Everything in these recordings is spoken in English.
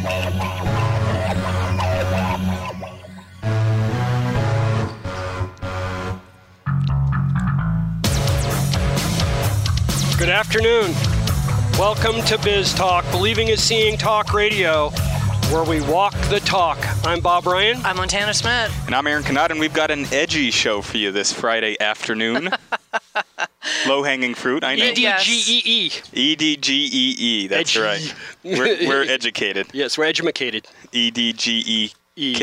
Good afternoon. Welcome to Biz Talk, Believing is Seeing Talk Radio, where we walk the talk. I'm Bob Ryan. I'm Montana Smith. And I'm Aaron Canada, and we've got an edgy show for you this Friday afternoon. Low-hanging fruit, I know. E-D-G-E-E. E-D-G-E-E, that's Edgy. right. We're educated. Yes, we're edumacated. E-D-G-E.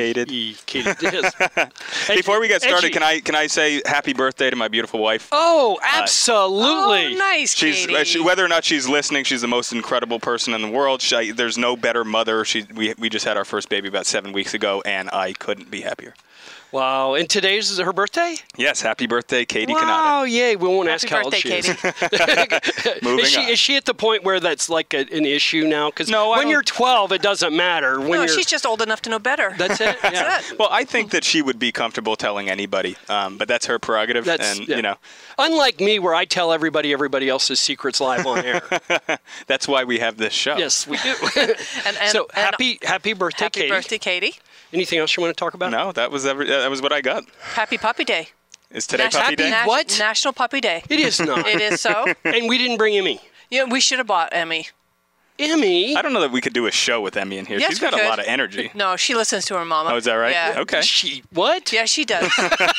Yes. Before we get started, Edgy. can I say happy birthday to my beautiful wife? Oh, absolutely. Oh, nice, Katie. Whether or not she's listening, she's the most incredible person in the world. There's no better mother. We just had our first baby about 7 weeks ago, and I couldn't be happier. Wow. And today's her birthday? Yes, happy birthday, Katie Wow, Canada. yay. We won't ask how Happy old birthday, she Katie. is. Moving on. Is she at the point where that's like an issue now? Because No, I when don't- you're 12, it doesn't matter. When No, you're, she's just old enough to know better. That's it? Yeah. That's it. Well, I think that she would be comfortable telling anybody, but that's her prerogative. Yeah. Unlike me, where I tell everybody else's secrets live on air. That's why we have this show. Yes, we do. And So happy birthday, happy Katie. birthday, Katie. Anything else you want to talk about? No, that was what I got. Happy Puppy Day. Is today Puppy Day? What? National Puppy Day. It is not. It is so. And we didn't bring Emmy. Yeah, we should have bought Emmy. Emmy? I don't know that we could do a show with Emmy in here. Yes, She's got we a could. lot of energy. No, she listens to her mama. Oh, is that right? Yeah. Okay. What? Yeah, she does.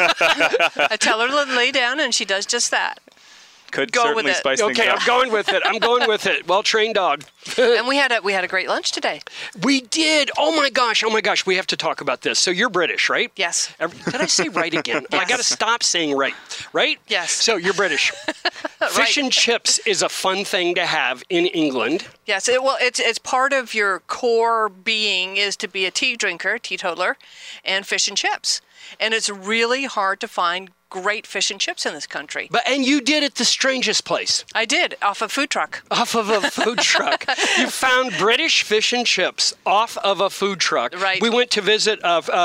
I tell her to lay down, and she does just that. Could Go with certainly it. spice things Okay, up. I'm going with it. Well-trained dog. And we had a great lunch today. We did. Oh my gosh. We have to talk about this. So you're British, right? Yes. Did I say right again? I Yes. got to stop saying right. Right? Yes. So you're British. Fish and chips is a fun thing to have in England. Yes. It's part of your core being is to be a tea drinker, teetotaler, and fish and chips. And it's really hard to find great fish and chips in this country. And you did it the strangest place. I did, off a food truck. Off of a food truck. You found British fish and chips off of a food truck. Right. We went to visit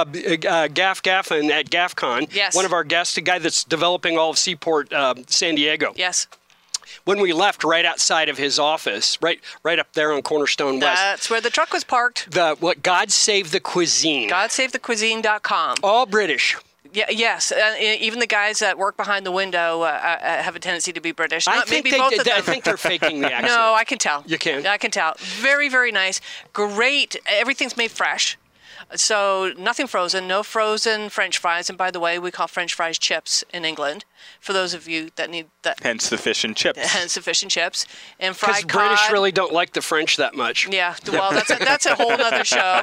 Gaff Gaffin at GaffCon. Yes. One of our guests, a guy that's developing all of Seaport, San Diego. Yes. When we left, right outside of his office, right up there on Cornerstone West. That's where the truck was parked. God Save the Cuisine. GodSaveTheCuisine.com. All British. Yeah, yes. Even the guys that work behind the window have a tendency to be British. I think they're faking the accent. No, I can tell. You can? I can tell. Very, very nice. Great. Everything's made fresh. So nothing frozen, no frozen French fries. And by the way, we call French fries chips in England, for those of you that need that. Hence the fish and chips. Hence the fish and chips. And fried Because cod. British really don't like the French that much. Yeah, well, that's a whole other show.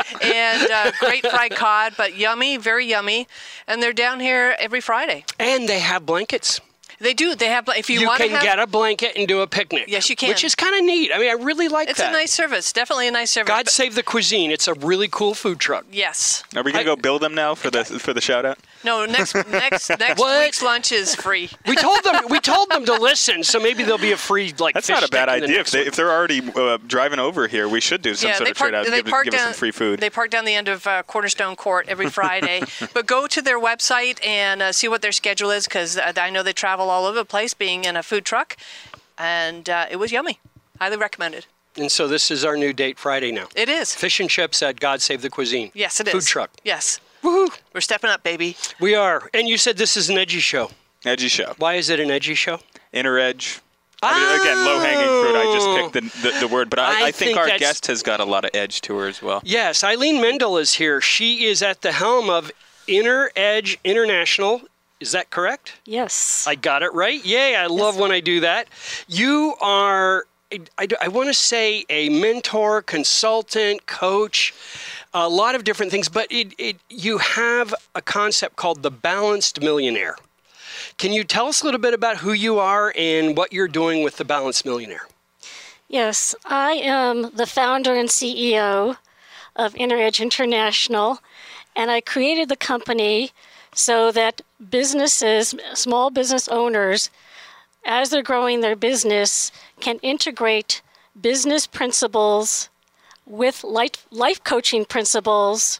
And great fried cod, but yummy, very yummy. And they're down here every Friday. And they have blankets. They do. They have. If you You want to can get a blanket and do a picnic. Yes, you can. Which is kind of neat. I mean, I really like It's that. a nice service. Definitely a nice service. God but- Save the Cuisine. It's a really cool food truck. Yes. Are we going to go build them now for the shout out? No. Next What? week's lunch is free. We told them to listen, so maybe there'll be a free That's fish not a bad stick in the idea. next If they're already driving over here, we should do some sort of trade out and give us some free food. They park down the end of Cornerstone Court every Friday. But go to their website and see what their schedule is, because I know they travel all over the place, being in a food truck. And it was yummy. Highly recommended. And so this is our new date Friday now. It is. Fish and chips at God Save the Cuisine. Yes, it is. Food truck. Yes. Woohoo! We're stepping up, baby. We are. And you said this is an edgy show. Edgy show. Why is it an edgy show? Inner edge. I mean, again, low-hanging fruit. I just picked the word, but I think our guest has got a lot of edge to her as well. Yes, Eileen Mendel is here. She is at the helm of Inner Edge International. Is that correct? Yes. I got it right? Yay, I love when I do that. You are, I want to say, a mentor, consultant, coach, a lot of different things, but you have a concept called the Balanced Millionaire. Can you tell us a little bit about who you are and what you're doing with the Balanced Millionaire? Yes, I am the founder and CEO of Inner Edge International, and I created the company so that businesses, small business owners, as they're growing their business, can integrate business principles with life coaching principles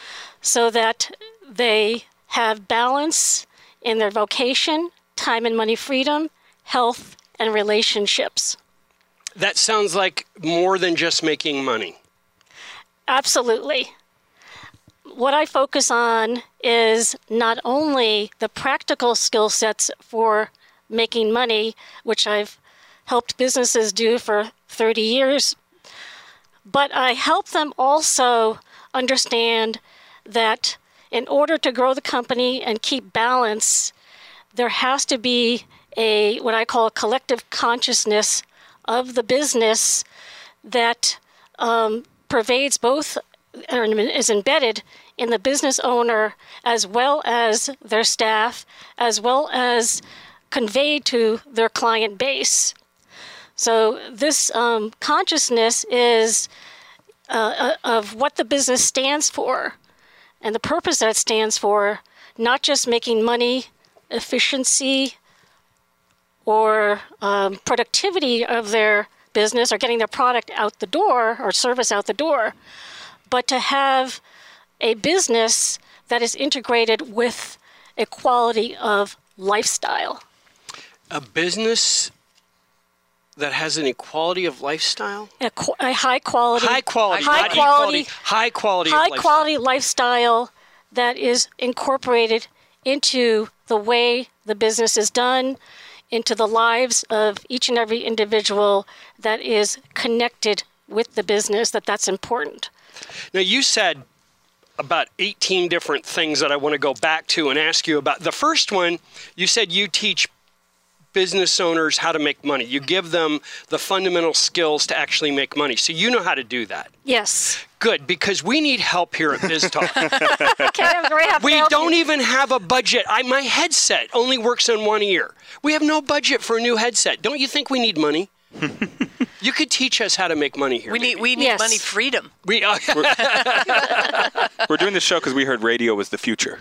so that they have balance in their vocation, time and money freedom, health, and relationships. That sounds like more than just making money. Absolutely. What I focus on is not only the practical skill sets for making money, which I've helped businesses do for 30 years, but I help them also understand that in order to grow the company and keep balance, there has to be what I call a collective consciousness of the business that pervades both, or is embedded in the business owner as well as their staff, as well as conveyed to their client base. So this consciousness is of what the business stands for and the purpose that it stands for, not just making money, efficiency, or productivity of their business or getting their product out the door or service out the door, but to have a business that is integrated with a quality of lifestyle. A business that has an equality of lifestyle? A high quality lifestyle that is incorporated into the way the business is done, into the lives of each and every individual that is connected with the business, that's important. Now, you said about 18 different things that I want to go back to and ask you about. The first one, you said you teach business owners how to make money. You give them the fundamental skills to actually make money. So you know how to do that. Yes. Good, because we need help here at BizTalk. Okay, I'm very happy. We don't even have a budget. My headset only works in one ear. We have no budget for a new headset. Don't you think we need money? You could teach us how to make money here. We need Yes. money freedom. We're doing this show because we heard radio was the future.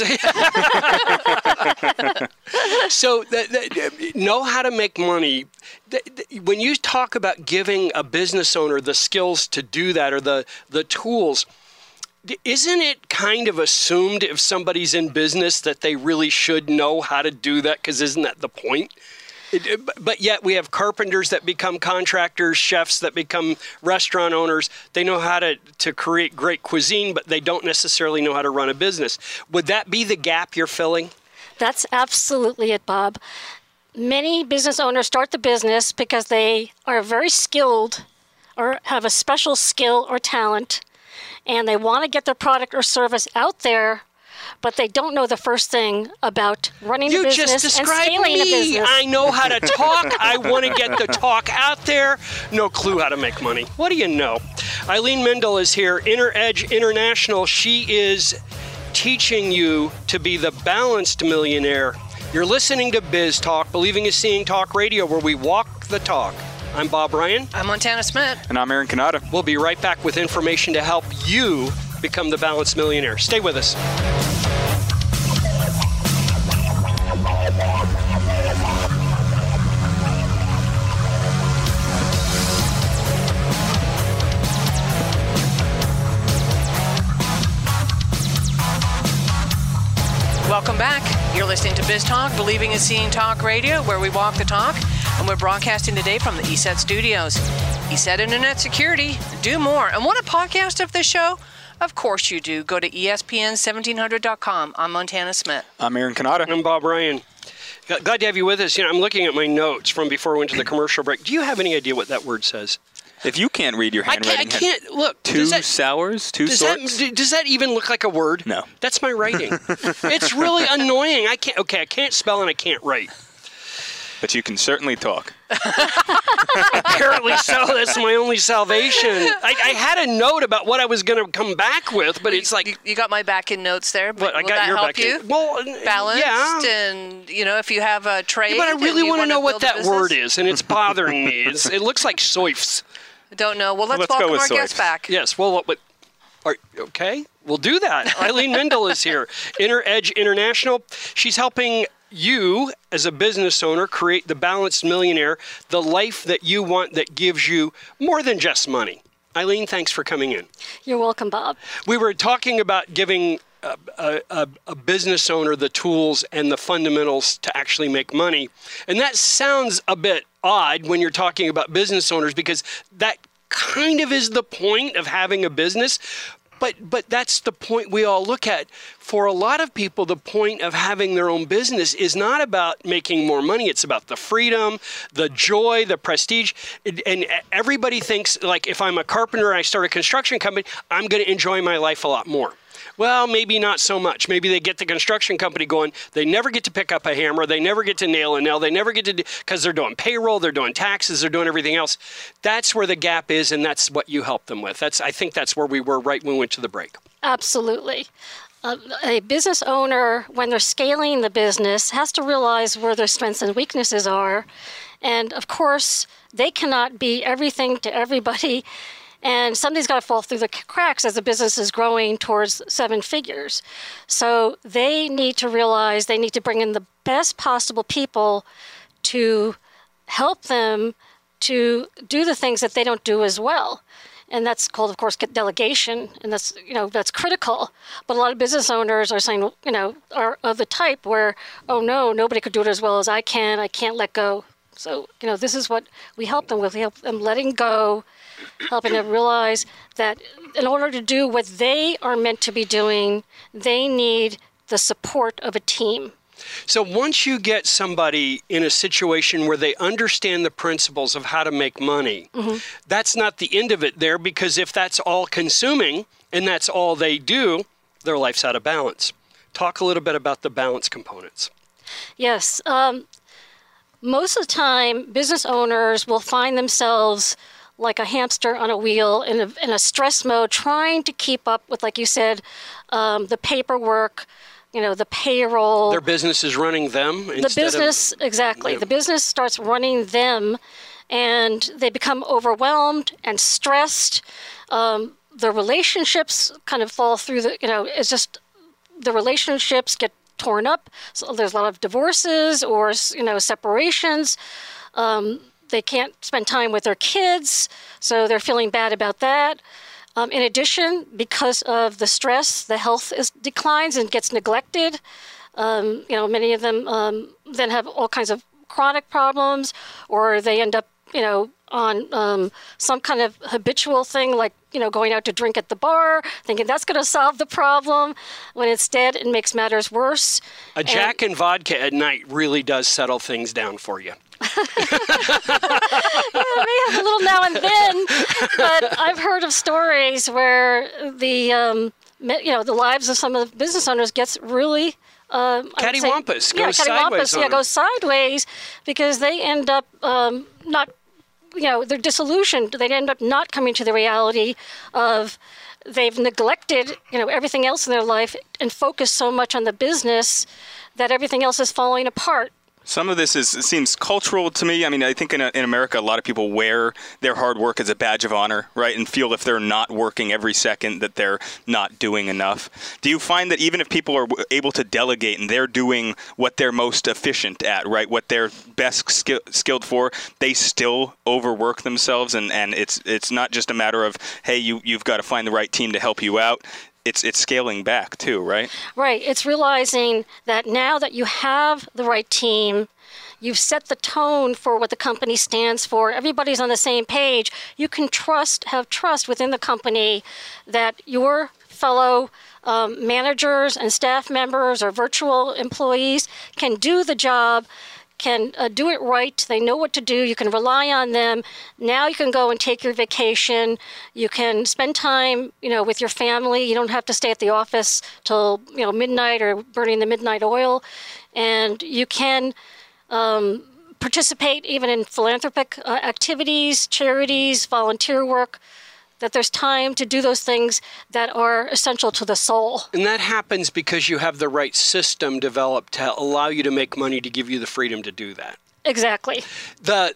So know how to make money. When you talk about giving a business owner the skills to do that or the tools, isn't it kind of assumed if somebody's in business that they really should know how to do that? Because isn't that the point? But yet we have carpenters that become contractors, chefs that become restaurant owners. They know how to create great cuisine, but they don't necessarily know how to run a business. Would that be the gap you're filling? That's absolutely it, Bob. Many business owners start the business because they are very skilled or have a special skill or talent, and they want to get their product or service out there, but they don't know the first thing about running the business You just and described scaling the me. business. I know how to talk. I want to get the talk out there. No clue how to make money. What do you know? Eileen Mendel is here, Inner Edge International. She is teaching you to be the balanced millionaire. You're listening to Biz Talk, Believing is Seeing Talk Radio, where we walk the talk. I'm Bob Ryan. I'm Montana Smith. And I'm Aaron Canada. We'll be right back with information to help you become the balanced millionaire. Stay with us. Welcome back. You're listening to Biz Talk, Believing is Seeing Talk Radio, where we walk the talk. And we're broadcasting today from the ESET studios. ESET Internet Security, do more. And want a podcast of this show? Of course you do. Go to ESPN1700.com. I'm Montana Smith. I'm Aaron Canada. I'm Bob Ryan. Glad to have you with us. I'm looking at my notes from before we went to the commercial break. Do you have any idea what that word says? If you can't read your handwriting, I can't. Look. Two sours, two sorts. Does that even look like a word? No. That's my writing. It's really annoying. I can't spell and I can't write. But you can certainly talk. Apparently so. That's my only salvation. I had a note about what I was going to come back with, but it's like... You got my back-end notes there, but I will got that your help back-end. you? Well, Balanced, yeah. and, if you have a trade... Yeah, but I really want to know what build a that business. word is, and it's bothering me. It looks like soifs. Don't know. Well, let's Let's go welcome with our soifs. guest back. Yes, well, okay, we'll do that. Eileen Mendel is here, Inner Edge International. She's helping you, as a business owner, create the balanced millionaire, the life that you want that gives you more than just money. Eileen, thanks for coming in. You're welcome, Bob. We were talking about giving a business owner the tools and the fundamentals to actually make money. And that sounds a bit odd when you're talking about business owners, because that kind of is the point of having a business. But that's the point we all look at. For a lot of people, the point of having their own business is not about making more money. It's about the freedom, the joy, the prestige. And everybody thinks, like, if I'm a carpenter and I start a construction company, I'm going to enjoy my life a lot more. Well, maybe not so much. Maybe they get the construction company going. They never get to pick up a hammer. They never get to nail a nail. They never get to do, because they're doing payroll, they're doing taxes, they're doing everything else. That's where the gap is, and that's what you help them with. I think that's where we were right when we went to the break. Absolutely. A business owner, when they're scaling the business, has to realize where their strengths and weaknesses are. And of course, they cannot be everything to everybody. And something's got to fall through the cracks as the business is growing towards 7 figures. So they need to realize they need to bring in the best possible people to help them to do the things that they don't do as well. And that's called, of course, delegation, and that's critical. But a lot of business owners are saying, are of the type where, oh no, nobody could do it as well as I can't let go. So, this is what we help them with. We help them letting go, helping them realize that in order to do what they are meant to be doing, they need the support of a team. So once you get somebody in a situation where they understand the principles of how to make money, that's not the end of it there, because if that's all consuming and that's all they do, their life's out of balance. Talk a little bit about the balance components. Yes. Most of the time, business owners will find themselves like a hamster on a wheel in a stress mode, trying to keep up with, like you said, the paperwork, the payroll. Their business is running them exactly. The business starts running them, and they become overwhelmed and stressed. The relationships kind of fall through it's just the relationships get torn up. So there's a lot of divorces or, separations. They can't spend time with their kids, so they're feeling bad about that. In addition, because of the stress, the health declines and gets neglected. Many of them then have all kinds of chronic problems, or they end up, on some kind of habitual thing like, going out to drink at the bar, thinking that's going to solve the problem, when instead it makes matters worse. A Jack and vodka at night really does settle things down for you. May have a little now and then, but I've heard of stories where the lives of some of the business owners gets really cattywampus, goes sideways because they end up not. They're disillusioned. They end up not coming to the reality of they've neglected, everything else in their life and focused so much on the business that everything else is falling apart. Some of this seems cultural to me. I mean, I think in America, a lot of people wear their hard work as a badge of honor, right? And feel if they're not working every second that they're not doing enough. Do you find that even if people are able to delegate and they're doing what they're most efficient at, right? What they're best skilled for, they still overwork themselves, and it's not just a matter of, hey, you've got to find the right team to help you out. It's scaling back too, right? Right. It's realizing that now that you have the right team, you've set the tone for what the company stands for. Everybody's on the same page. You can have trust within the company that your fellow managers and staff members or virtual employees can do the job, can do it right. They know what to do. You can rely on them. Now you can go and take your vacation. You can spend time, with your family. You don't have to stay at the office till, midnight or burning the midnight oil. And you can participate even in philanthropic activities, charities, volunteer work, that there's time to do those things that are essential to the soul. And that happens because you have the right system developed to allow you to make money, to give you the freedom to do that. Exactly. I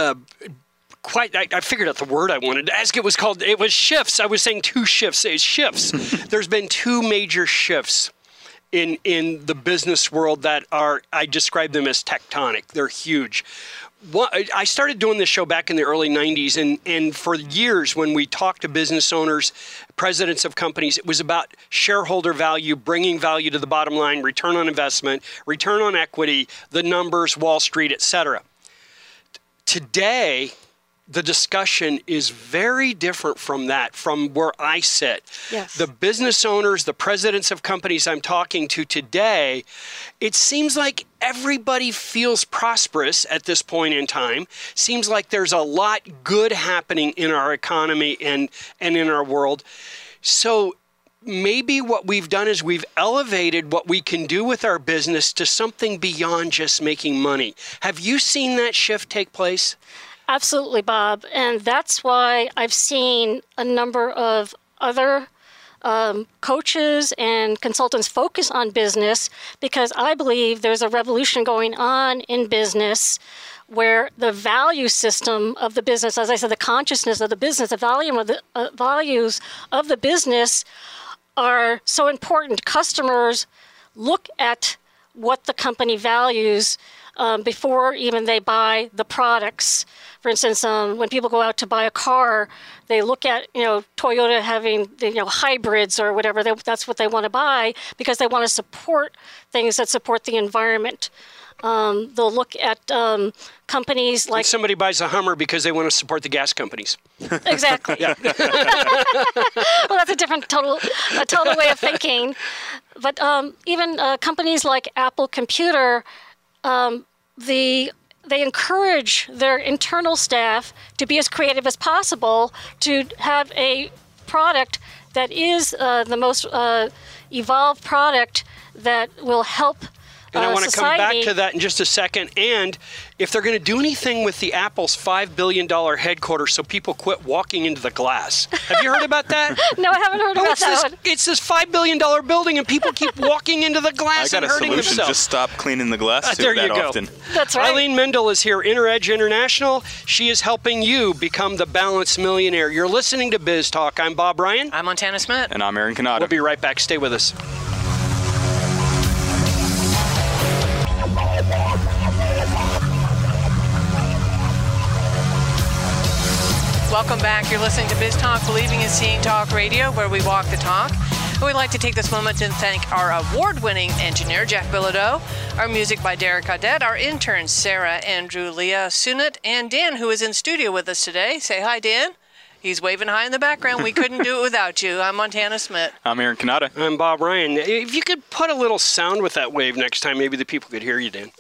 figured out the word I wanted to ask. It was shifts. I was saying 2 shifts. It's shifts. There's been 2 major shifts in the business world that I describe them as tectonic. They're huge. I started doing this show back in the early 90s, and for years when we talked to business owners, presidents of companies, it was about shareholder value, bringing value to the bottom line, return on investment, return on equity, the numbers, Wall Street, et cetera. Today, the discussion is very different from that, from where I sit. Yes. The business owners, the presidents of companies I'm talking to today, it seems like everybody feels prosperous at this point in time. Seems like there's a lot good happening in our economy and in our world. So maybe what we've done is we've elevated what we can do with our business to something beyond just making money. Have you seen that shift take place? Absolutely, Bob. And that's why I've seen a number of other coaches and consultants focus on business, because I believe there's a revolution going on in business where the value system of the business, as I said, the consciousness of the business, the volume of the values of the business are so important. Customers look at what the company values before even they buy the products. For instance, when people go out to buy a car, they look at Toyota having hybrids or whatever. That's what they want to buy because they want to support things that support the environment. They'll look at companies like... Somebody buys a Hummer because they want to support the gas companies. Exactly. Well, that's a different total way of thinking. But even companies like Apple Computer, they encourage their internal staff to be as creative as possible to have a product that is the most evolved product that will help And I want to come society. back to that in just a second. And if they're going to do anything with the Apple's $5 billion headquarters so people quit walking into the glass. Have you heard about that? No, I haven't heard about that one. It's this $5 billion building and people keep walking into the glass and hurting solution. themselves. Just stop cleaning the glass There that you go. often. That's right. Eileen Mendel is here, InterEdge International. She is helping you become the balanced millionaire. You're listening to Biz Talk. I'm Bob Ryan. I'm Montana Smith. And I'm Aaron Canada. We'll be right back. Stay with us. Welcome back. You're listening to Biz Talk, Believing in Seeing Talk Radio, where we walk the talk. And we'd like to take this moment to thank our award-winning engineer, Jack Bilodeau, our music by Derek Audette, our interns, Sarah, Andrew, Leah, Sunit, and Dan, who is in studio with us today. Say hi, Dan. He's waving high in the background. We couldn't do it without you. I'm Montana Smith. I'm Aaron Canada. I'm Bob Ryan. If you could put a little sound with that wave next time, maybe the people could hear you, Dan.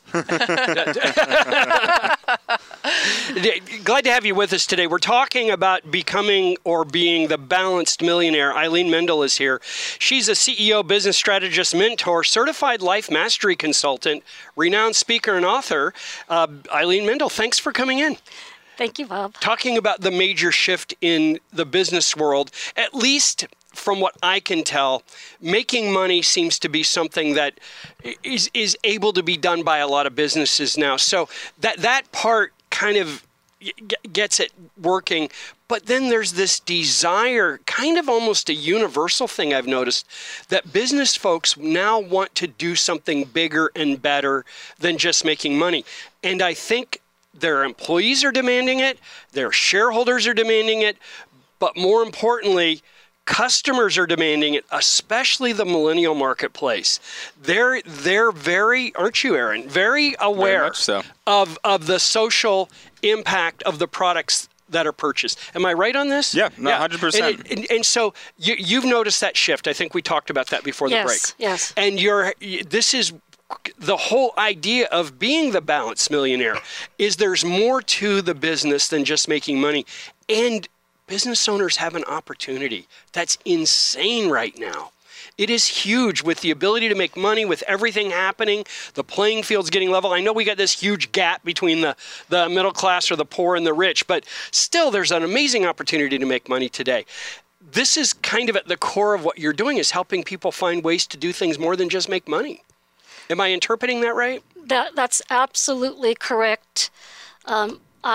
Glad to have you with us today. We're talking about becoming or being the balanced millionaire. Eileen Mendel is here. She's a CEO, business strategist, mentor, certified life mastery consultant, renowned speaker and author. Eileen Mendel, thanks for coming in. Thank you, Bob. Talking about the major shift in the business world, at least from what I can tell, making money seems to be something that is able to be done by a lot of businesses now. So that part kind of gets it working. But then there's this desire, kind of almost a universal thing I've noticed, that business folks now want to do something bigger and better than just making money. And I think their employees are demanding it, their shareholders are demanding it, but more importantly, customers are demanding it, especially the millennial marketplace. They're very, aren't you, Aaron, very aware Very much so. of the social impact of the products that are purchased. Am I right on this? Yeah, no, 100%. And so you've noticed that shift. I think we talked about that before the break. Yes. And this is the whole idea of being the balanced millionaire is there's more to the business than just making money. And business owners have an opportunity that's insane right now. It is huge with the ability to make money, with everything happening, the playing field's getting level. I know we got this huge gap between the middle class or the poor and the rich, but still there's an amazing opportunity to make money today. This is kind of at the core of what you're doing, is helping people find ways to do things more than just make money. Am I interpreting that right? That's absolutely correct. When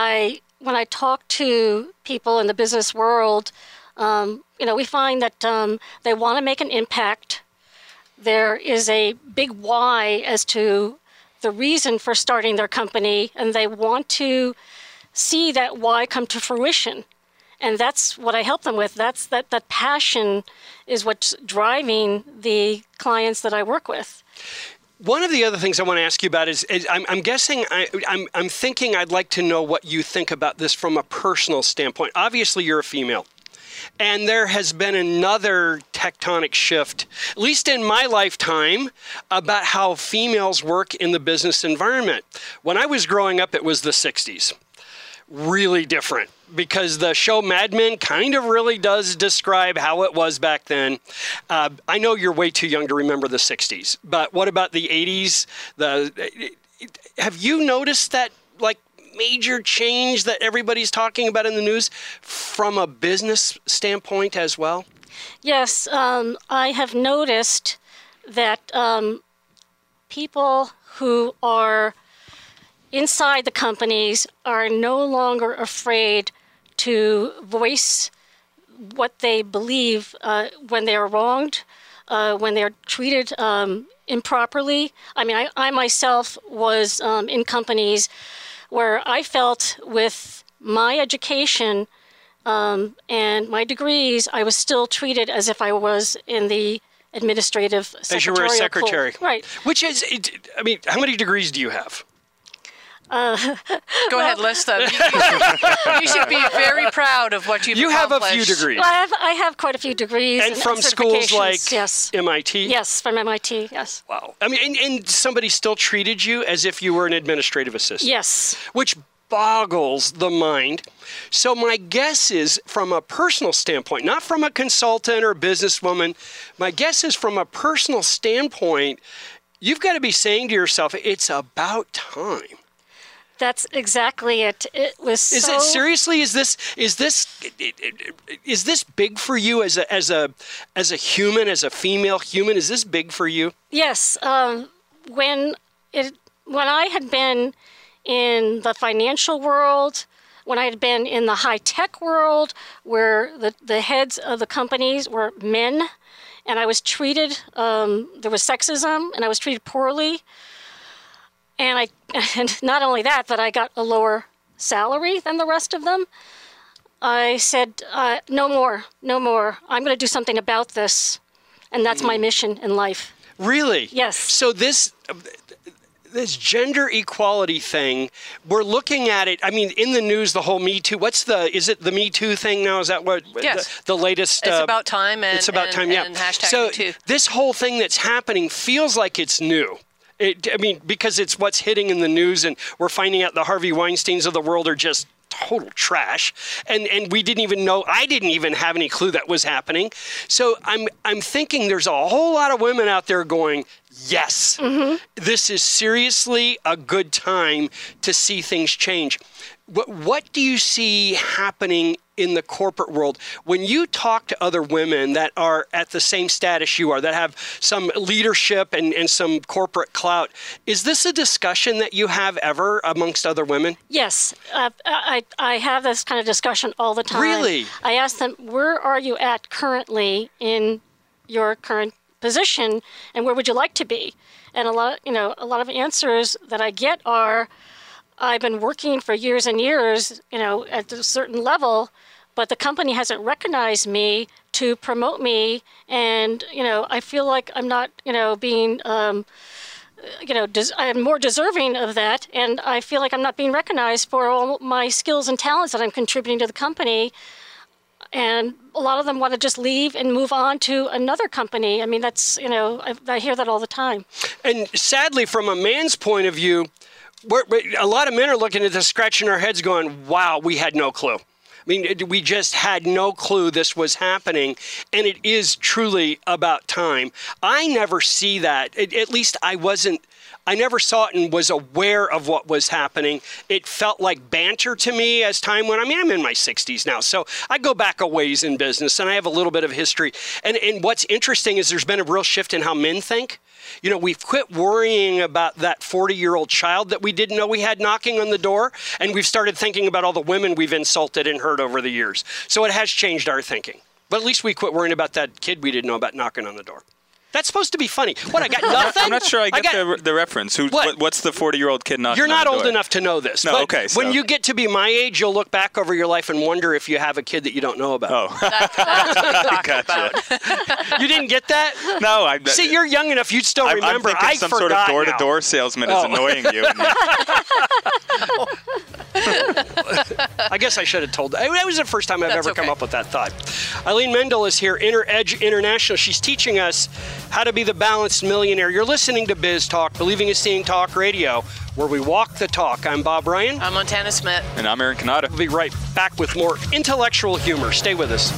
I talk to people in the business world, we find that they want to make an impact. There is a big why as to the reason for starting their company, and they want to see that why come to fruition. And that's what I help them with. That passion is what's driving the clients that I work with. One of the other things I want to ask you about is I'm guessing, I'm thinking I'd like to know what you think about this from a personal standpoint. Obviously, you're a female. And there has been another tectonic shift, at least in my lifetime, about how females work in the business environment. When I was growing up, it was the 60s. Really different, because the show Mad Men kind of really does describe how it was back then. I know you're way too young to remember the 60s, but what about the 80s? Have you noticed that, like, major change that everybody's talking about in the news from a business standpoint as well? Yes, I have noticed that people who are inside the companies are no longer afraid to voice what they believe when they are wronged, when they're treated improperly. I mean, I myself was in companies where I felt with my education and my degrees, I was still treated as if I was in the administrative secretarial as you were a secretary. pool. Right. Which is, I mean, how many degrees do you have? Go ahead, list them. You should be very proud of what you've You have a accomplished. few degrees. Well, I have quite a few degrees. And from schools like certifications, yes. MIT? Yes, from MIT, yes. Wow. I mean, and somebody still treated you as if you were an administrative assistant. Yes. Which boggles the mind. So my guess is, from a personal standpoint, not from a consultant or a businesswoman, my guess is from a personal standpoint, you've got to be saying to yourself, it's about time. That's exactly it. It was Is it seriously? Is this big for you as a human, as a female human? Is this big for you? Yes. When I had been in the financial world, when I had been in the high-tech world, where the heads of the companies were men, and I was treated, there was sexism, and I was treated poorly. And not only that, but I got a lower salary than the rest of them. I said, no more. I'm going to do something about this. And that's my mission in life. Really? Yes. So this gender equality thing, we're looking at it, I mean, in the news, the whole Me Too, is it the Me Too thing now? Is that what yes. the latest? It's about time. And, it's about time, yeah. And hashtag so Me Too. This whole thing that's happening feels like it's new. Because it's what's hitting in the news, and we're finding out the Harvey Weinsteins of the world are just total trash, and we didn't even know. I didn't even have any clue that was happening. So I'm thinking there's a whole lot of women out there going, yes, this is seriously a good time to see things change. What do you see happening in the corporate world when you talk to other women that are at the same status you are, that have some leadership and some corporate clout? Is this a discussion that you have ever amongst other women? Yes. I have this kind of discussion all the time. Really? I ask them, where are you at currently in your current position, and where would you like to be? And a lot of answers that I get are, I've been working for years and years, at a certain level, but the company hasn't recognized me to promote me, and I feel like I'm not, being, I'm more deserving of that, and I feel like I'm not being recognized for all my skills and talents that I'm contributing to the company. And a lot of them want to just leave and move on to another company. I mean, that's, I hear that all the time. And sadly, from a man's point of view, a lot of men are looking at this, scratching their heads going, wow, we had no clue. I mean, we just had no clue this was happening, and it is truly about time. I never see that. At least I never saw it and was aware of what was happening. It felt like banter to me as time went. I mean, I'm in my 60s now, so I go back a ways in business, and I have a little bit of history. And what's interesting is there's been a real shift in how men think. We've quit worrying about that 40-year-old child that we didn't know we had knocking on the door, and we've started thinking about all the women we've insulted and hurt over the years. So it has changed our thinking. But at least we quit worrying about that kid we didn't know about knocking on the door. That's supposed to be funny. What, I got nothing? I'm not sure I get the reference. What's the 40-year-old kid knocking You're not on the old door? enough to know this. No, but okay. So. When you get to be my age, you'll look back over your life and wonder if you have a kid that you don't know about. Oh. That's what we talk about. You didn't get that? No. See, you're young enough. You'd still remember. I'm thinking some sort of door-to-door salesman is annoying you. I guess I should have told that. That was the first time I've That's ever come okay. up with that thought. Eileen Mendel is here, Inner Edge International. She's teaching us how to be the balanced millionaire. You're listening to Biz Talk, Believing is Seeing Talk Radio, where we walk the talk. I'm Bob Ryan. I'm Montana Smith. And I'm Aaron Canada. We'll be right back with more intellectual humor. Stay with us.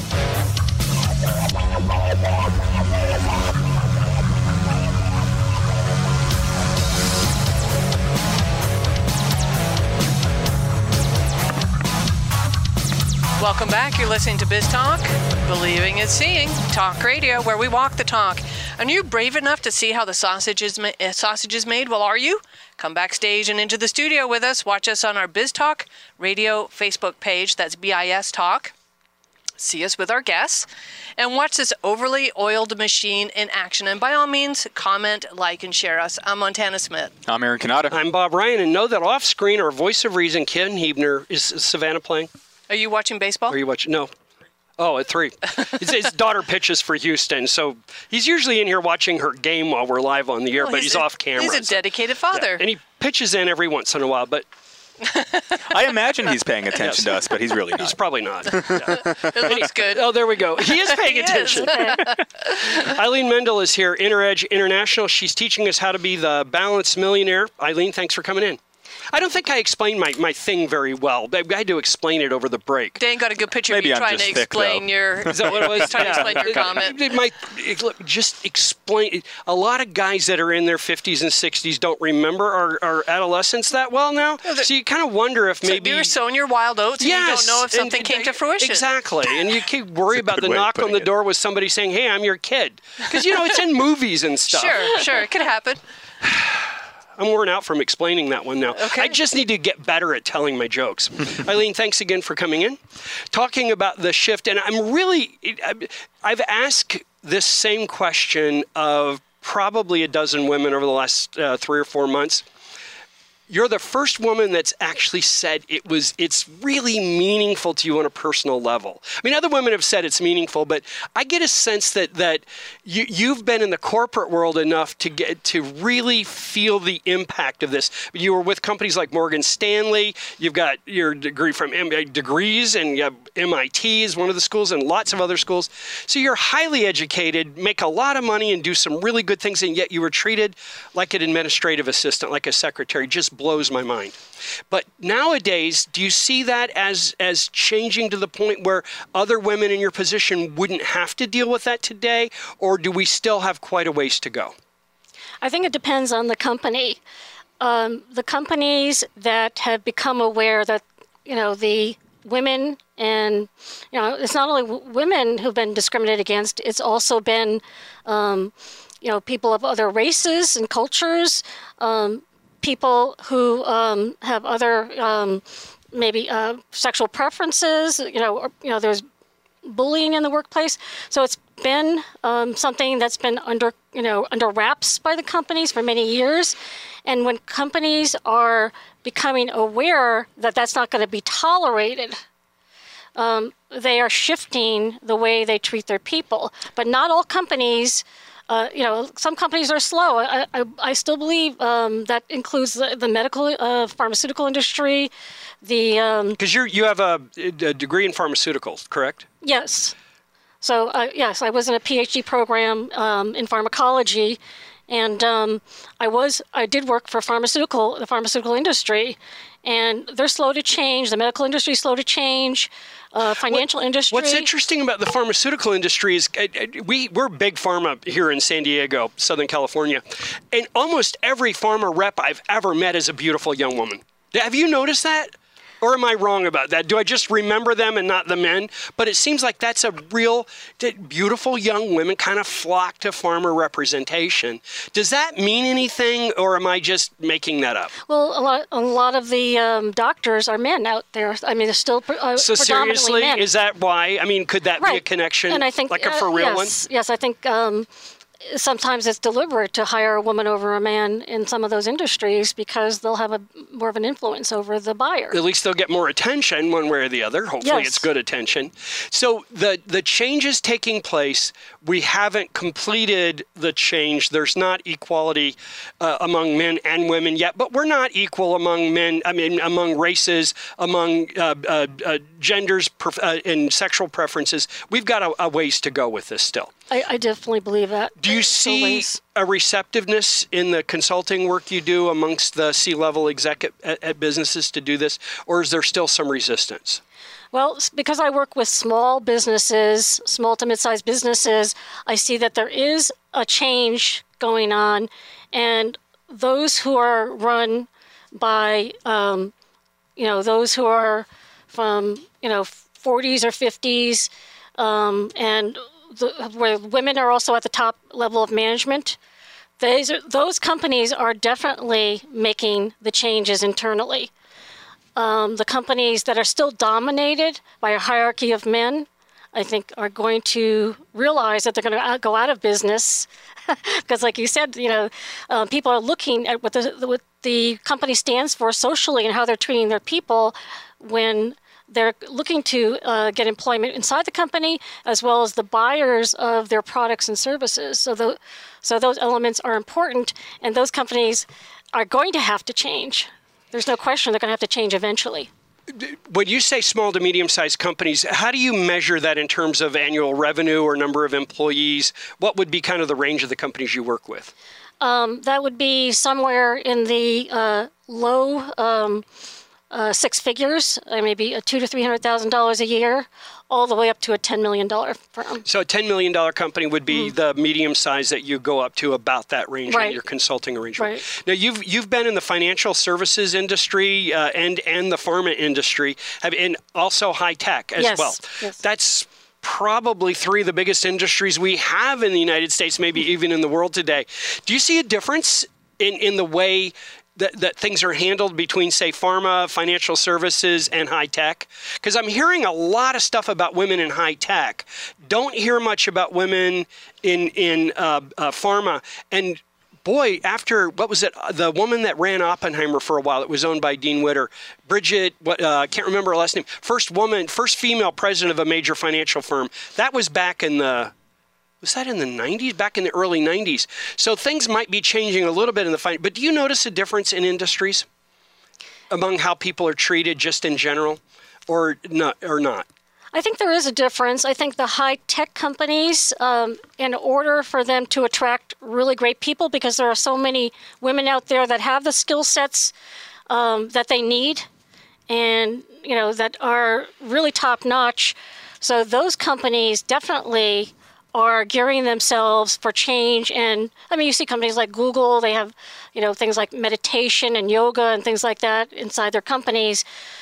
Welcome back. You're listening to Biz Talk, Believing is Seeing Talk Radio, where we walk the talk. Are you brave enough to see how the sausage is made? Well, are you? Come backstage and into the studio with us. Watch us on our Biz Talk Radio Facebook page. That's BIS Talk. See us with our guests. And watch this overly oiled machine in action. And by all means, comment, like, and share us. I'm Montana Smith. I'm Aaron Canada. I'm Bob Ryan, and know that off screen, our voice of reason, Ken Hebner, is Savannah playing? Are you watching baseball? Are you watching? No. Oh, at 3. His daughter pitches for Houston, so he's usually in here watching her game while we're live on the air, but he's off camera. He's a dedicated father. Yeah. And he pitches in every once in a while, but I imagine he's paying attention to us, but he's really not. he's probably not. Yeah. It looks good. Oh, there we go. He is paying attention. Eileen Mendel is here, Inner Edge International. She's teaching us how to be the balanced millionaire. Eileen, thanks for coming in. I don't think I explained my thing very well. I had to explain it over the break. Dan got a good picture Maybe of you I'm trying to just thick, explain though. your. Is that what it was? Trying to explain your comment. Look, just explain. A lot of guys that are in their 50s and 60s don't remember our adolescence that well now. So you kind of wonder if maybe you were sowing your wild oats and you don't know if something came to fruition. Exactly. And you keep worry about the good way of knock on putting the it. door with somebody saying, "Hey, I'm your kid." Because, it's in movies and stuff. Sure, it could happen. I'm worn out from explaining that one now. Okay. I just need to get better at telling my jokes. Eileen, thanks again for coming in. Talking about the shift, and I've asked this same question of probably a dozen women over the last 3 or 4 months. You're the first woman that's actually said it's really meaningful to you on a personal level. I mean, other women have said it's meaningful, but I get a sense that you've been in the corporate world enough to really feel the impact of this. You were with companies like Morgan Stanley. You've got your degree from Degrees, and you have MIT is one of the schools, and lots of other schools. So you're highly educated, make a lot of money, and do some really good things, and yet you were treated like an administrative assistant, like a secretary. Just blows my mind. But nowadays, do you see that as changing to the point where other women in your position wouldn't have to deal with that today, or do we still have quite a ways to go? I think it depends on the company. The companies that have become aware that, the women and, it's not only women who've been discriminated against, it's also been, people of other races and cultures, people who have other maybe sexual preferences, there's bullying in the workplace. So it's been something that's been under wraps by the companies for many years. And when companies are becoming aware that that's not going to be tolerated, they are shifting the way they treat their people. But not all companies. Some companies are slow. I still believe that includes the medical, pharmaceutical industry. Because you have a degree in pharmaceuticals, correct? Yes. So yes, I was in a PhD program in pharmacology, and I did work for the pharmaceutical industry, and they're slow to change. The medical industry is slow to change. Financial industry. What's interesting about the pharmaceutical industry is we're big pharma here in San Diego, Southern California, and almost every pharma rep I've ever met is a beautiful young woman. Have you noticed that? Or am I wrong about that? Do I just remember them and not the men? But it seems like that's a real beautiful young women kind of flock to pharma representation. Does that mean anything, or am I just making that up? Well, a lot of the doctors are men out there. I mean, they're still so predominantly seriously, men. Is that why? I mean, could that be a connection? And I think, like a for real one? Yes, I think sometimes it's deliberate to hire a woman over a man in some of those industries because they'll have more of an influence over the buyer. At least they'll get more attention one way or the other. Hopefully Yes. it's good attention. So the changes taking place, we haven't completed the change. There's not equality among men and women yet, but we're not equal among men, among races, among genders and sexual preferences. We've got a ways to go with this still. I definitely believe that. Do you see a receptiveness in the consulting work you do amongst the C-level exec at businesses to do this, or is there still some resistance? Well, because I work with small businesses, small to mid-sized businesses, I see that there is a change going on, and those who are run by, those who are from, 40s or 50s, and where women are also at the top level of management, those companies are definitely making the changes internally. The companies that are still dominated by a hierarchy of men, I think, are going to realize that they're going to go out of business because, like you said, people are looking at what the company stands for socially and how they're treating their people when they're looking to get employment inside the company as well as the buyers of their products and services. So those elements are important, and those companies are going to have to change. There's no question they're going to have to change eventually. When you say small to medium-sized companies, how do you measure that in terms of annual revenue or number of employees? What would be kind of the range of the companies you work with? That would be somewhere in the low six figures, maybe $200,000 to $300,000 a year, all the way up to a $10 million firm. So a $10 million company would be the medium size that you go up to, about that range in your consulting arrangement. Right. Now, you've been in the financial services industry and the pharma industry, and also high tech as well. Yes. That's probably three of the biggest industries we have in the United States, maybe even in the world today. Do you see a difference in the way that things are handled between, say, pharma, financial services, and high tech? Because I'm hearing a lot of stuff about women in high tech. Don't hear much about women in pharma. And boy, after, what was it, the woman that ran Oppenheimer for a while, it was owned by Dean Witter, Bridget, I can't remember her last name, first female president of a major financial firm. That was back in the... Was that in the 90s? Back in the early 90s. So things might be changing a little bit in the fight. But do you notice a difference in industries among how people are treated just in general, or not? I think there is a difference. I think the high-tech companies, in order for them to attract really great people, because there are so many women out there that have the skill sets that they need and, that are really top-notch. So those companies definitely are gearing themselves for change. And you see companies like Google, they have, things like meditation and yoga and things like that inside their companies,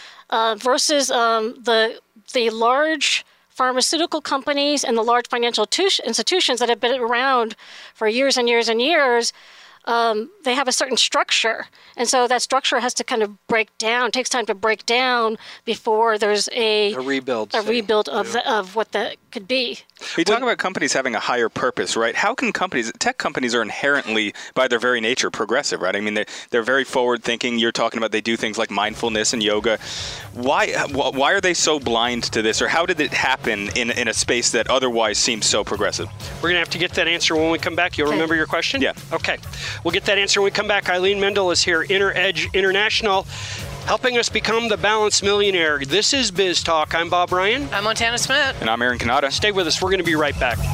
versus the large pharmaceutical companies and the large financial institutions that have been around for years and years and years. They have a certain structure. And so that structure has to kind of break down. It takes time to break down before there's a rebuild of what that could be. We talk about companies having a higher purpose, right? How can tech companies are inherently, by their very nature, progressive, right? I mean, they're very forward-thinking. You're talking about they do things like mindfulness and yoga. Why are they so blind to this, or how did it happen in a space that otherwise seems so progressive? We're going to have to get that answer when we come back. You'll remember your question? Yeah. Okay. We'll get that answer when we come back. Eileen Mendel is here, InnerEdge International, helping us become the balanced millionaire. This is Biz Talk. I'm Bob Ryan. I'm Montana Smith. And I'm Aaron Cannata. Stay with us. We're going to be right back.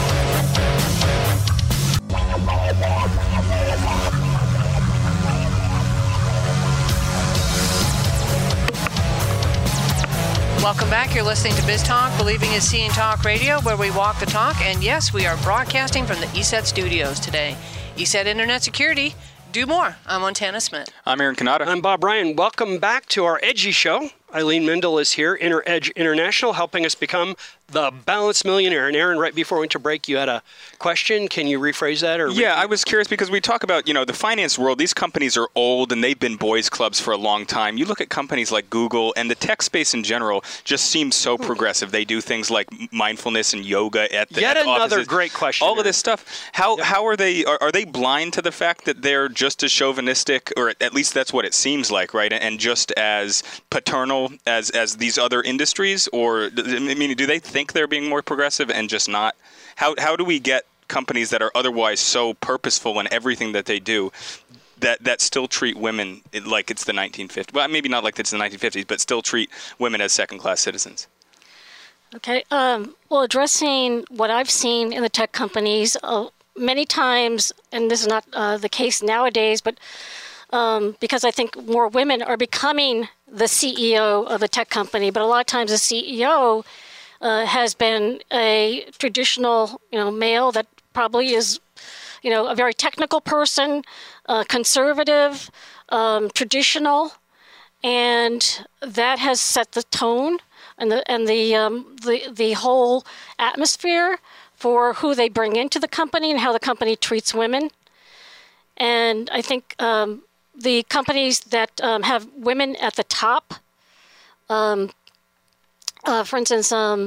Welcome back. You're listening to Biz Talk, Believing is Seeing Talk Radio, where we walk the talk. And yes, we are broadcasting from the ESET studios today. ESET Internet Security. Do more. I'm Montana Smith. I'm Aaron Cannata. I'm Bob Ryan. Welcome back to our Edgy Show. Eileen Mendel is here, InnerEdge International, helping us become the balanced millionaire. And Aaron, right before we went to break, you had a question. Can you rephrase that? Yeah, I was curious because we talk about, the finance world. These companies are old and they've been boys clubs for a long time. You look at companies like Google, and the tech space in general just seems so progressive. They do things like mindfulness and yoga at the Yet at the another offices. great question. All of this stuff. How are they? Are they blind to the fact that they're just as chauvinistic, or at least that's what it seems like, right? And just as paternal as these other industries, or do they think they're being more progressive and just not? How do we get companies that are otherwise so purposeful in everything that they do that still treat women like it's the 1950s? Well, maybe not like it's the 1950s, but still treat women as second-class citizens. Okay. Well, addressing what I've seen in the tech companies, many times, and this is not the case nowadays, but because I think more women are becoming the CEO of a tech company, but a lot of times the CEO has been a traditional, male that probably is, a very technical person, conservative, traditional, and that has set the tone and the whole atmosphere for who they bring into the company and how the company treats women. And I think the companies that have women at the top, for instance,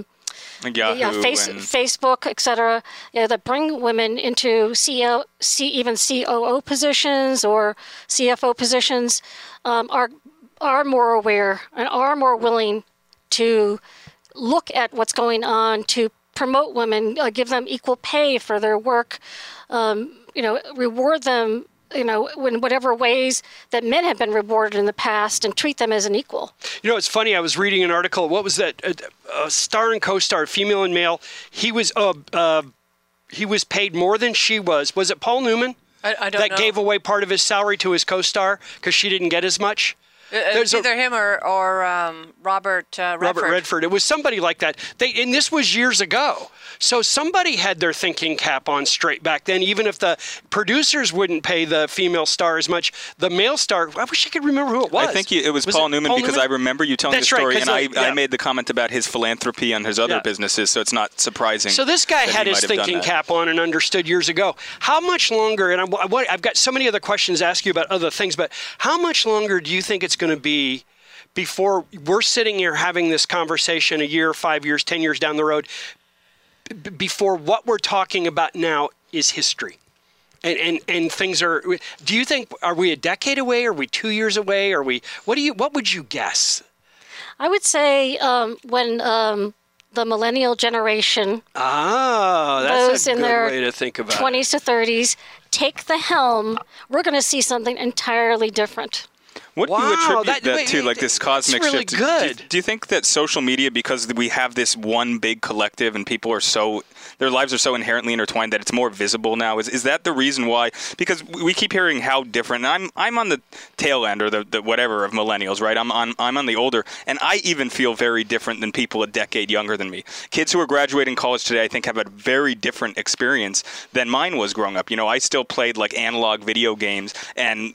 Facebook, etc., that bring women into even COO positions or CFO positions, are more aware and are more willing to look at what's going on to promote women, give them equal pay for their work, reward them, in whatever ways that men have been rewarded in the past, and treat them as an equal. It's funny. I was reading an article. What was that? Star and co-star, female and male. He was paid more than she was. Was it Paul Newman? I don't know. That gave away part of his salary to his co-star because she didn't get as much. It's either him or Robert Redford. Robert Redford. It was somebody like that. And this was years ago. So somebody had their thinking cap on straight back then. Even if the producers wouldn't pay the female star as much, the male star, I wish I could remember who it was. I think it was Paul Newman, because I remember you telling the story, and I made the comment about his philanthropy and his other businesses, so it's not surprising. So this guy had his thinking cap on and understood years ago. How much longer, and I've got so many other questions to ask you about other things, but how much longer do you think it's going to be before we're sitting here having this conversation a year, 5 years, 10 years down the road, before what we're talking about now is history? And things are, do you think, are we a decade away? Are we 2 years away? What would you guess? I would say when the millennial generation, that's a good way to think about 20s to 30s, take the helm, we're going to see something entirely different. What do you attribute that to, like this cosmic really shift? Good. Do you think that social media, because we have this one big collective and people are their lives are so inherently intertwined that it's more visible now? Is that the reason why? Because we keep hearing how different. I'm on the tail end, or the whatever, of millennials, right? I'm on the older, and I even feel very different than people a decade younger than me. Kids who are graduating college today, I think, have a very different experience than mine was growing up. I still played like analog video games, and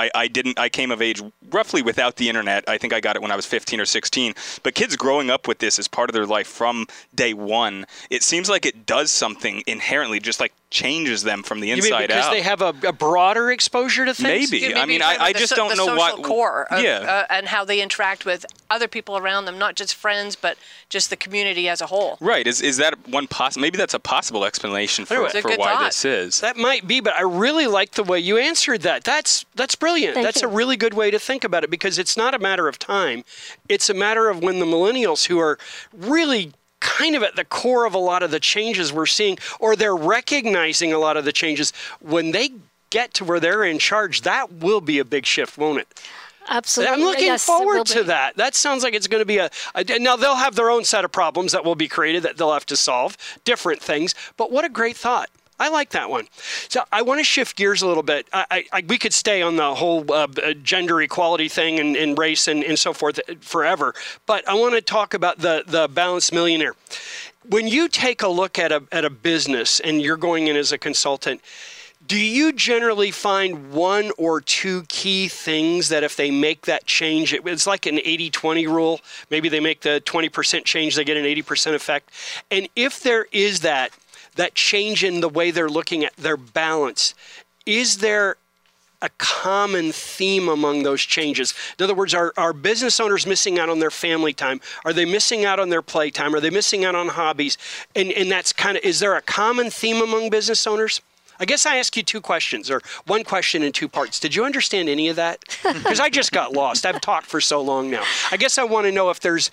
I came of age roughly without the internet. I think I got it when I was 15 or 16. But kids growing up with this as part of their life from day one, it seems like it does something inherently, just like changes them from the inside out. Because they have a broader exposure to things? Maybe. I mean, I just don't know what... The social core of, and how they interact with other people around them, not just friends, but just the community as a whole. Right. Is that one possible... Maybe that's a possible explanation for why this is. That might be, but I really like the way you answered that. That's brilliant. That's a really good way to think about it, because it's not a matter of time. It's a matter of when the millennials, who are really kind of at the core of a lot of the changes we're seeing, or they're recognizing a lot of the changes, when they get to where they're in charge, that will be a big shift, won't it? Absolutely. I'm looking forward to that. That sounds like it's going to be now they'll have their own set of problems that will be created that they'll have to solve, different things, but what a great thought. I like that one. So I want to shift gears a little bit. We could stay on the whole gender equality thing and race and so forth forever, but I want to talk about the balanced millionaire. When you take a look at a business and you're going in as a consultant, Do you generally find one or two key things that if they make that change, it's like an 80-20 rule. Maybe they make the 20% change, they get an 80% effect. And if there is that change in the way they're looking at their balance, is there a common theme among those changes? In other words, are business owners missing out on their family time? Are they missing out on their playtime? Are they missing out on hobbies? And that's is there a common theme among business owners? I guess I ask you two questions, or one question in two parts. Did you understand any of that? Because I just got lost. I've talked for so long now. I guess I want to know if there's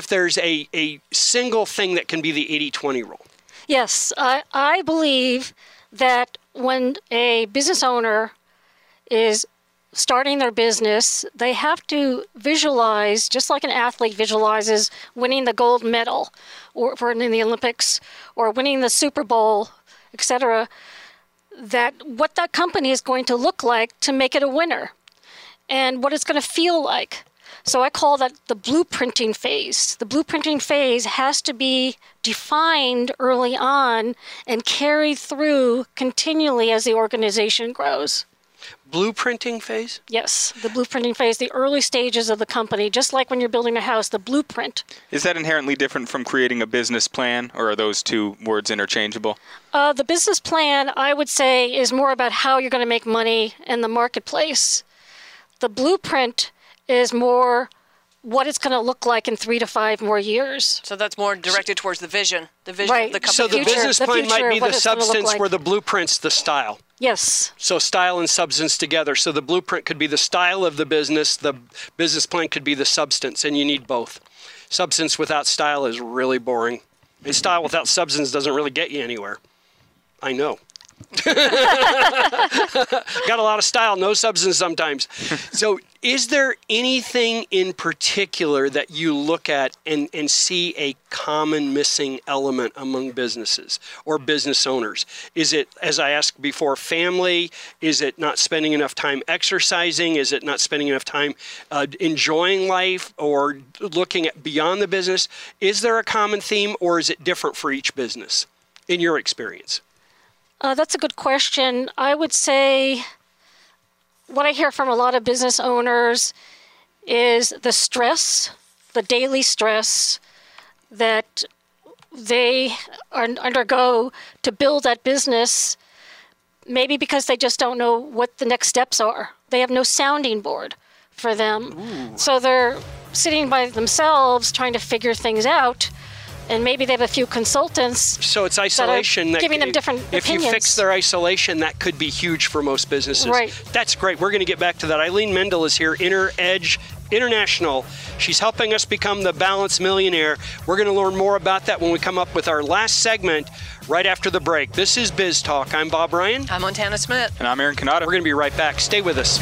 a single thing that can be the 80-20 rule. Yes, I believe that when a business owner is starting their business, they have to visualize, just like an athlete visualizes winning the gold medal or in the Olympics or winning the Super Bowl, etc., that what that company is going to look like to make it a winner and what it's going to feel like. So I call that the blueprinting phase. The blueprinting phase has to be defined early on and carried through continually as the organization grows. Blueprinting phase? Yes, the blueprinting phase, the early stages of the company, just like when you're building a house, the blueprint. Is that inherently different from creating a business plan, or are those two words interchangeable? The business plan, I would say, is more about how you're going to make money in the marketplace. The blueprint is more what it's going to look like in 3 to 5 more years. So that's more directed towards the vision right. of the company. So the business plan might be the substance like. where the blueprint's the style. Yes. So style and substance together. So the blueprint could be the style of the business plan could be the substance, and you need both. Substance without style is really boring. And style without substance doesn't really get you anywhere. I know. Got a lot of style, no substance sometimes. So is there anything in particular that you look at and see a common missing element among businesses or business owners? Is it, as I asked before, family? Is it not spending enough time exercising? Is it not spending enough time enjoying life or looking at beyond the business? Is there a common theme, or is it different for each business in your experience? That's a good question. I would say what I hear from a lot of business owners is the stress, the daily stress that they undergo to build that business, maybe because they just don't know what the next steps are. They have no sounding board for them. Ooh. So they're sitting by themselves trying to figure things out. And maybe they have a few consultants. So it's isolation that giving them different if opinions. You fix their isolation, that could be huge for most businesses. Right. That's great. We're going to get back to that. Eileen Mendel is here, Inner Edge International. She's helping us become the Balanced Millionaire. We're going to learn more about that when we come up with our last segment right after the break. This is Biz Talk. I'm Bob Ryan. I'm Montana Smith. And I'm Aaron Cannata. We're going to be right back. Stay with us.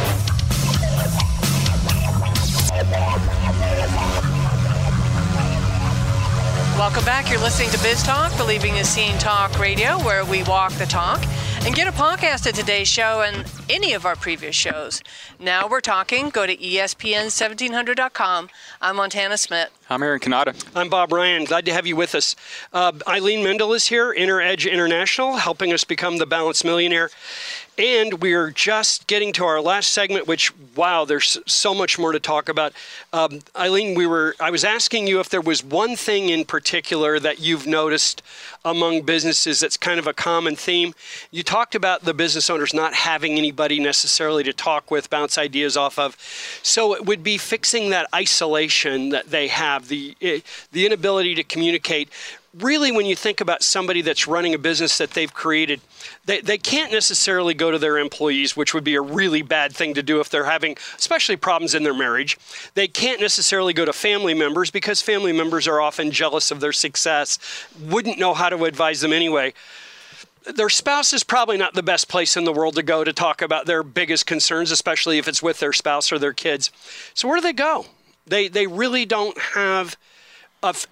Welcome back. You're listening to Biz Talk, Believing is Seen Talk Radio, where we walk the talk. And get a podcast of today's show and any of our previous shows. Now we're talking. Go to ESPN1700.com. I'm Montana Smith. I'm Aaron Cannata. I'm Bob Ryan. Glad to have you with us. Eileen Mendel is here, Inner Edge International, helping us become the Balanced Millionaire. And we're just getting to our last segment, which, wow, there's so much more to talk about. Eileen, I was asking you if there was one thing in particular that you've noticed among businesses that's kind of a common theme. You talked about the business owners not having anybody necessarily to talk with, bounce ideas off of. So it would be fixing that isolation that they have, the inability to communicate. Really, when you think about somebody that's running a business that they've created, they can't necessarily go to their employees, which would be a really bad thing to do if they're having, especially problems in their marriage. They can't necessarily go to family members because family members are often jealous of their success, wouldn't know how to advise them anyway. Their spouse is probably not the best place in the world to go to talk about their biggest concerns, especially if it's with their spouse or their kids. So where do they go? They really don't have what's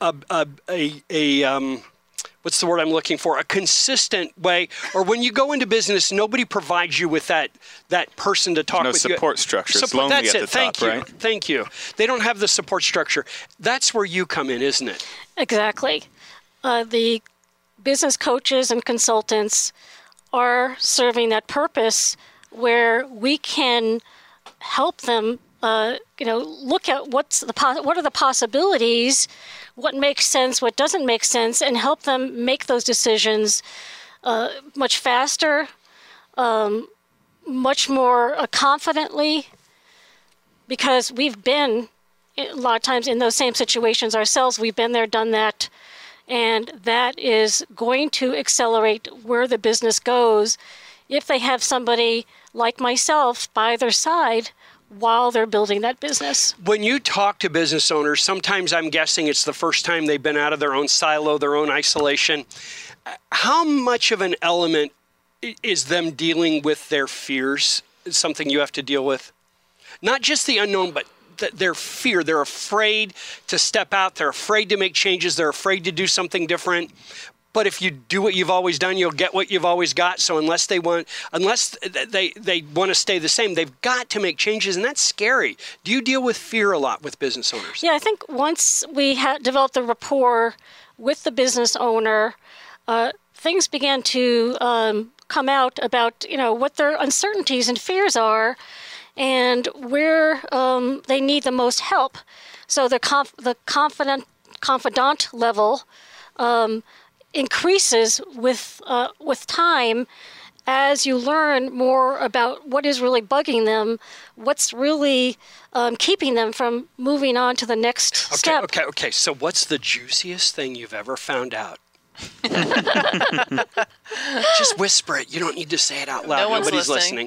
the word I'm looking for? A consistent way, or when you go into business, nobody provides you with that person to talk with. No support structure. It's lonely that's at the Thank top, you. right? Thank you. They don't have the support structure. That's where you come in, isn't it? Exactly. The business coaches and consultants are serving that purpose where we can help them, look at what are the possibilities, what makes sense, what doesn't make sense, and help them make those decisions much faster, much more confidently, because we've been a lot of times in those same situations ourselves. We've been there, done that, and that is going to accelerate where the business goes if they have somebody like myself by their side while they're building that business. When you talk to business owners, sometimes I'm guessing it's the first time they've been out of their own silo, their own isolation. How much of an element is them dealing with their fears? Is something you have to deal with? Not just the unknown, but their fear. They're afraid to step out. They're afraid to make changes. They're afraid to do something different. But if you do what you've always done, you'll get what you've always got. So unless they want to stay the same, they've got to make changes, and that's scary. Do you deal with fear a lot with business owners? Yeah, I think once we developed the rapport with the business owner, things began to come out about what their uncertainties and fears are, and where they need the most help. So the confidant level increases with time as you learn more about what is really bugging them, what's really keeping them from moving on to the next step. Okay. So what's the juiciest thing you've ever found out? Just whisper it. You don't need to say it out loud. No one's Nobody's listening.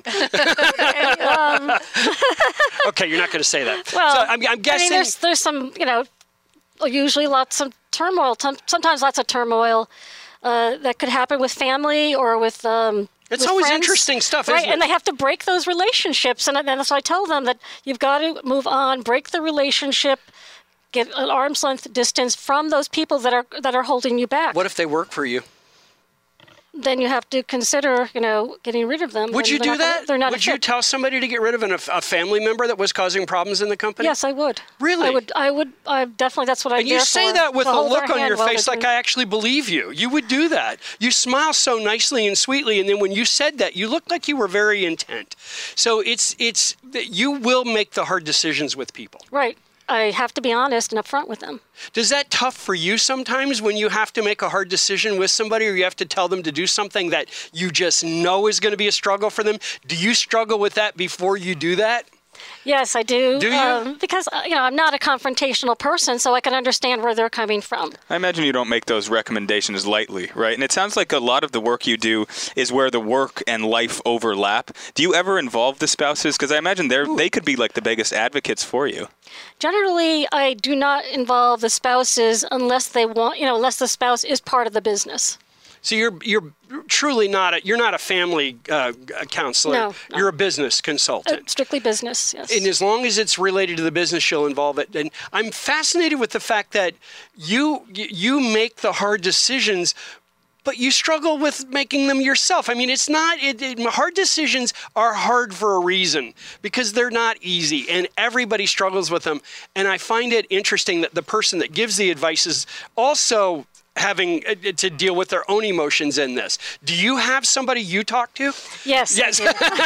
Okay, you're not going to say that. Well, so I'm guessing there's some, usually lots of turmoil. Sometimes lots of turmoil that could happen with family or with. It's with always friends. Interesting stuff, right? Isn't it? And they have to break those relationships, and so I tell them that you've got to move on, break the relationship. Get an arm's length distance from those people that are holding you back. What if they work for you? Then you have to consider, getting rid of them. Would you do that? They're not. Would you tell somebody to get rid of a family member that was causing problems in the company? Yes, I would. Really? I would. Definitely. That's what I. And you say that with a look on your face, like I I actually believe you. You would do that. You smile so nicely and sweetly, and then when you said that, you looked like you were very intent. So it's you will make the hard decisions with people. Right. I have to be honest and upfront with them. Does that tough for you sometimes when you have to make a hard decision with somebody, or you have to tell them to do something that you just know is going to be a struggle for them? Do you struggle with that before you do that? Yes, I do. Do you? Because I'm not a confrontational person, so I can understand where they're coming from. I imagine you don't make those recommendations lightly, right? And it sounds like a lot of the work you do is where the work and life overlap. Do you ever involve the spouses? Because I imagine they could be like the biggest advocates for you. Generally, I do not involve the spouses unless they want, unless the spouse is part of the business. So you're truly not a family counselor. No. You're a business consultant. Strictly business, yes. And as long as it's related to the business, you'll involve it. And I'm fascinated with the fact that you make the hard decisions, but you struggle with making them yourself. I mean, it's not hard decisions are hard for a reason, because they're not easy, and everybody struggles with them. And I find it interesting that the person that gives the advice is also having to deal with their own emotions in this. Do you have somebody you talk to? Yes. Yes.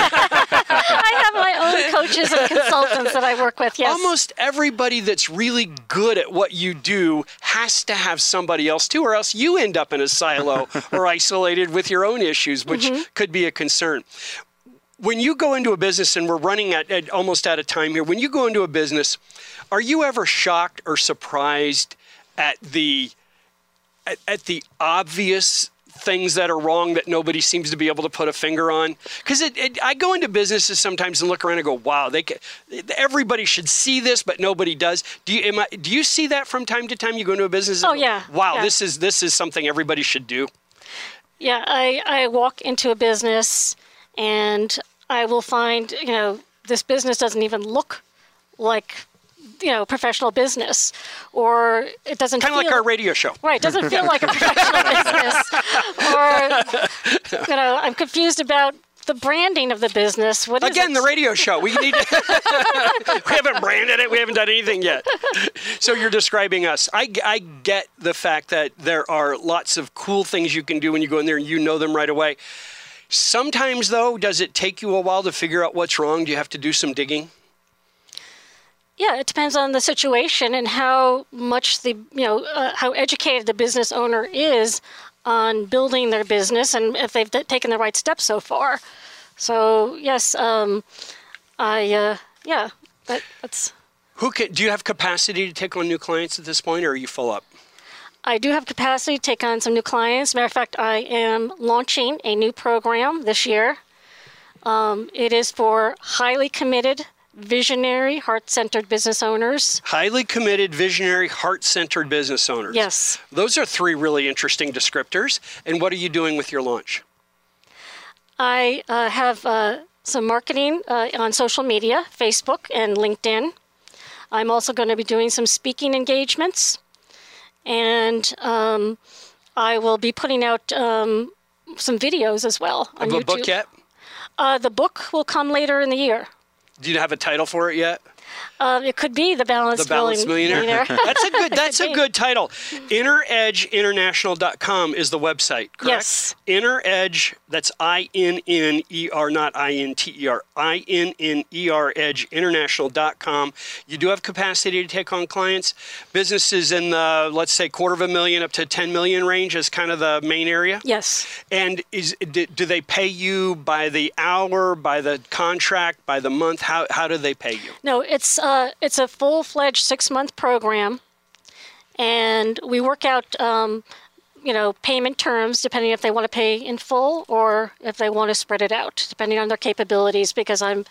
I have my own coaches and consultants that I work with, yes. Almost everybody that's really good at what you do has to have somebody else too, or else you end up in a silo or isolated with your own issues, which could be a concern. When you go into a business, and we're running at almost out of time here, when you go into a business, are you ever shocked or surprised at the obvious things that are wrong that nobody seems to be able to put a finger on? Because I go into businesses sometimes and look around and go, wow, everybody should see this, but nobody does. Do you see that from time to time? You go into a business and go, yeah. Wow, yeah. This is something everybody should do. Yeah, I walk into a business and I will find, this business doesn't even look like professional business, or it doesn't kind of like our radio show. Right, it doesn't feel like a professional business. Or, I'm confused about the branding of the business. What is Again, it? The radio show. We need to, we haven't branded it. We haven't done anything yet. So you're describing us. I get the fact that there are lots of cool things you can do when you go in there and you know them right away. Sometimes, though, does it take you a while to figure out what's wrong? Do you have to do some digging? Yeah, it depends on the situation and how much how educated the business owner is on building their business and if they've taken the right steps so far. So yes, that's. Do you have capacity to take on new clients at this point, or are you full up? I do have capacity to take on some new clients. Matter of fact, I am launching a new program this year. It is for highly committed, visionary, heart-centered business owners. Highly committed, visionary, heart-centered business owners. Yes. Those are 3 really interesting descriptors. And what are you doing with your launch? I have some marketing on social media, Facebook and LinkedIn. I'm also going to be doing some speaking engagements. And I will be putting out some videos as well on YouTube. Have a book yet? The book will come later in the year. Do you have a title for it yet? It could be The Balanced Millionaire. That's a good title. InnerEdgeInternational.com is the website, correct? Yes. InnerEdge, that's I-N-N-E-R, not I-N-T-E-R, I-N-N-E-R, EdgeInternational.com. You do have capacity to take on clients. Businesses in the, let's say, $250,000 up to $10 million range is kind of the main area? Yes. And do they pay you by the hour, by the contract, by the month? How do they pay you? No, it's a full-fledged 6-month program, and we work out, payment terms depending if they want to pay in full or if they want to spread it out, depending on their capabilities. Because I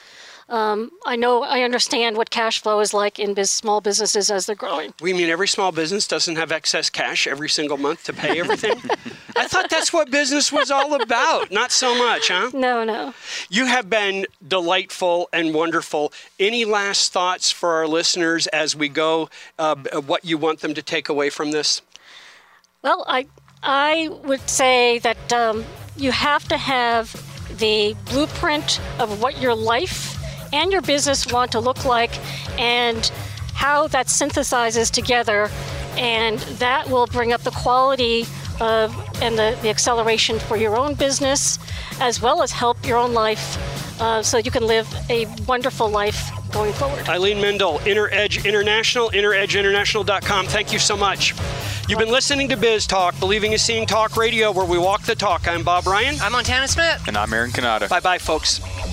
understand what cash flow is like in small businesses as they're growing. We mean every small business doesn't have excess cash every single month to pay everything? I thought that's what business was all about. Not so much, huh? No. You have been delightful and wonderful. Any last thoughts for our listeners as we go, what you want them to take away from this? Well, I would say that you have to have the blueprint of what your life and your business want to look like and how that synthesizes together, and that will bring up the quality of and the acceleration for your own business, as well as help your own life so you can live a wonderful life going forward. Eileen Mendel, Inner Edge International, InnerEdgeInternational.com. Thank you so much. You've been listening to Biz Talk, Believing is Seeing Talk Radio, where we walk the talk. I'm Bob Ryan. I'm Montana Smith. And I'm Aaron Canada. Bye-bye, folks.